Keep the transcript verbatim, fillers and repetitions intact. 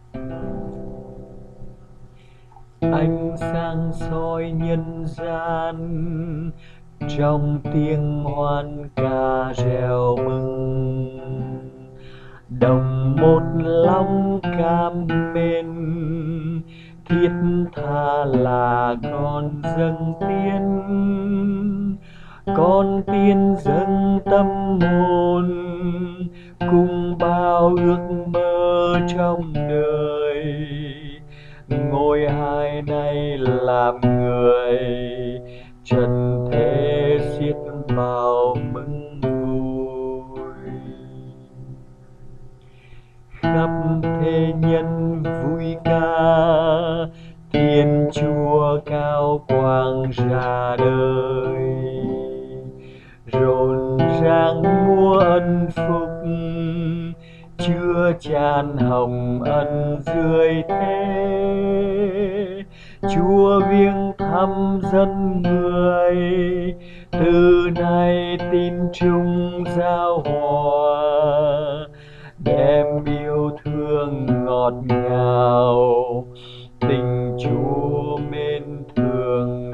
Ánh sáng soi nhân gian trong tiếng hoan ca reo mừng, đồng một lòng cảm mến thiết tha là con dâng tiên, con tiên dâng tâm hồn cùng bao ước mơ trong đời, ngôi hai nay làm người trần thế xiết bao mừng vui. Khắp thế nhân vui ca Thiên Chúa cao quang ra đời, rộn ràng mùa ân phúc chứa chan hồng ân dưới thế. Chúa viếng thăm dân người, từ nay tin chung giao hòa, đem yêu thương ngọt ngào tình Chúa mến thương